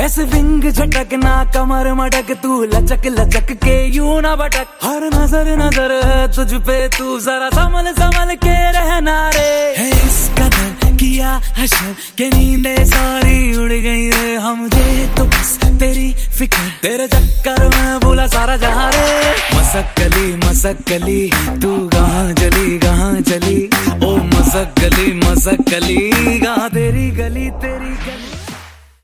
ऐसे विंग झटकना कमर मटक, तू लचक लचक के यूं ना भटक। हर नजर नजर है तुझ पे, तू जरा संभल संभल के रहना रे। है इस कदर किया हशर के नींदे सारी उड़ गई रे। हम मुझे तो बस तेरी फिक्र, तेरे चक्कर में भूला सारा जहां रे। मसक गली तू कहाँ चली, ओ मसक गली कहाँ तेरी गली।